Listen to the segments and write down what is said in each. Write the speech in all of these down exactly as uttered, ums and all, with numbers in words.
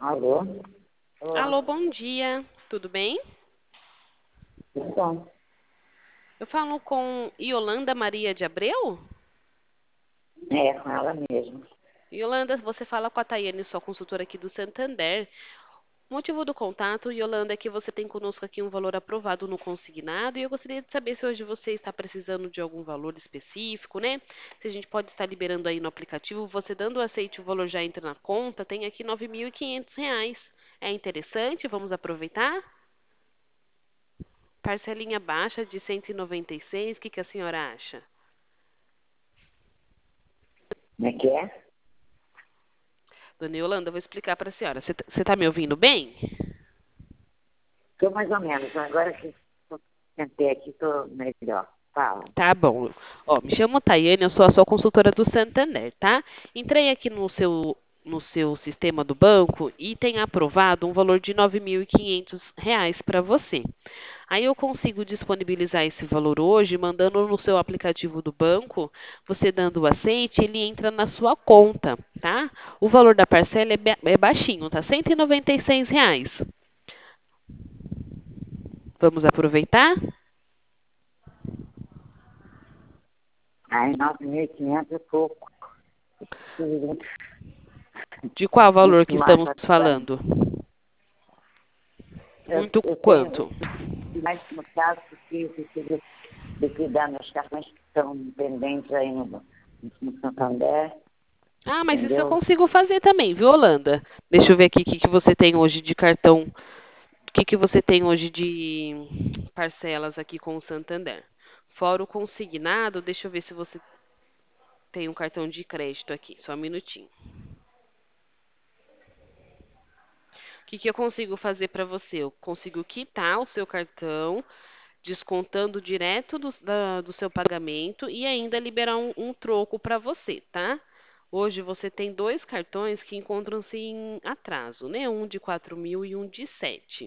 Alô? Alô, Olá, bom dia. Tudo bem? tudo bom? Eu falo com Yolanda Maria de Abreu? É, com ela mesmo. Yolanda, você fala com a Tayane, sua consultora aqui do Santander. O motivo do contato, Yolanda, é que você tem conosco aqui um valor aprovado no consignado e eu gostaria de saber se hoje você está precisando de algum valor específico, né? Se a gente pode estar liberando aí no aplicativo, você dando o aceite, o valor já entra na conta, tem aqui nove mil e quinhentos reais. É interessante? Vamos aproveitar? Parcelinha baixa de cento e noventa e seis, o que que a senhora acha? Como é que é? Dona Yolanda, eu vou explicar para a senhora. Você está me ouvindo bem? Estou mais ou menos. Agora que eu sentei aqui, estou melhor. Fala. Tá bom. Ó, me chamo Tayane, eu sou a sua consultora do Santander, tá? Entrei aqui no seu, no seu sistema do banco e tem aprovado um valor de nove mil e quinhentos reais para você. Aí eu consigo disponibilizar esse valor hoje, mandando no seu aplicativo do banco, você dando o aceite, ele entra na sua conta, tá? O valor da parcela é, ba- é baixinho, tá? cento e noventa e seis reais. Vamos aproveitar? Aí, nove mil e quinhentos é pouco. Preciso muito, De qual valor que muito mais estamos para trabalhar. falando? Eu, Muito eu tenho, quanto? mais no caso, que preciso liquidar meus cartões que estão pendentes aí no, no Santander, Ah, mas isso eu entendeu? consigo fazer também, viu, Holanda? Deixa eu ver aqui o que, que você tem hoje de cartão. O que, que você tem hoje de parcelas aqui com o Santander? Fora o consignado, deixa eu ver se você tem um cartão de crédito aqui. Só um minutinho. O que, que eu consigo fazer para você? Eu consigo quitar o seu cartão, descontando direto do, da- do seu pagamento e ainda liberar um, um troco para você, tá? Hoje você tem dois cartões que encontram-se em atraso, né? Um de quatro mil e um de sete.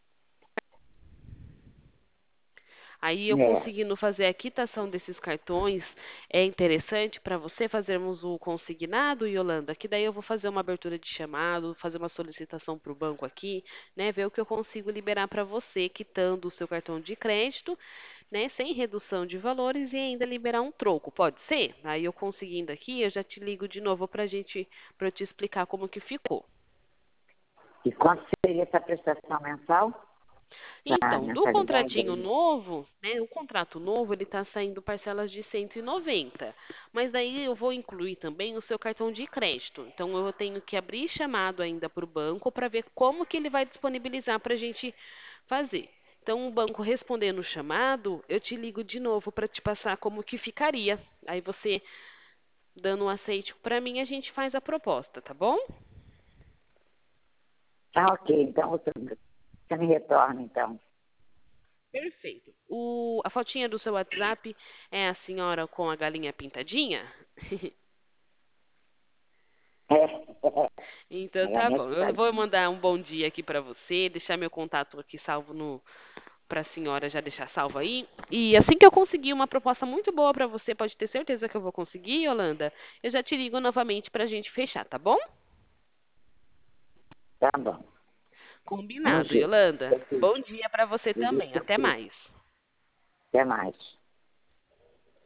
Aí eu É. conseguindo fazer a quitação desses cartões, é interessante para você fazermos o consignado, Yolanda, que daí eu vou fazer uma abertura de chamado, fazer uma solicitação para o banco aqui, né, ver o que eu consigo liberar para você, quitando o seu cartão de crédito, né, sem redução de valores e ainda liberar um troco, pode ser? Aí eu conseguindo aqui, eu já te ligo de novo para gente, para eu te explicar como que ficou. E quanto seria essa prestação mensal? Essa Então, do mensalidade contratinho aí? novo, né, o contrato novo, ele está saindo parcelas de cento e noventa. Mas daí eu vou incluir também o seu cartão de crédito. Então, eu tenho que abrir chamado ainda para o banco para ver como que ele vai disponibilizar para a gente fazer. Então, o banco respondendo o chamado, eu te ligo de novo para te passar como que ficaria. Aí você dando um aceite para mim, a gente faz a proposta, tá bom? Ah, ok. Então, você, você me retorna, então. Perfeito. O, a fotinha do seu WhatsApp é a senhora com a galinha pintadinha? É, Então é, é a tá minha bom. Eu vou pitadinha. mandar um bom dia aqui para você, deixar meu contato aqui salvo no para a senhora já deixar salvo aí. E assim que eu conseguir uma proposta muito boa para você, pode ter certeza que eu vou conseguir, Yolanda. Eu já te ligo novamente para a gente fechar, tá bom? Tá bom. Vamos Combinado, ver. Yolanda. Ok. Bom dia para você também. Até mais. Até mais.